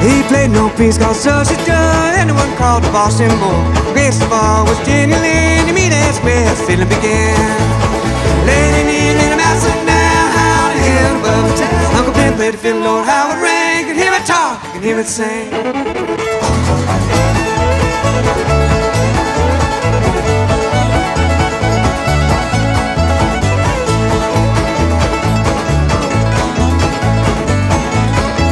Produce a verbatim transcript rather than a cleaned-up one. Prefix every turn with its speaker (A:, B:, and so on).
A: He played no piece called So She Stood, anyone called the Boston Bull. Greatest of all was Jenny Lind. You meet as where his fiddling began. Late in the evening, I'm out sitting down, howling here above the town. Uncle Ben played the fiddle, Lord Howard rang. Could hear it talk, could hear it sing.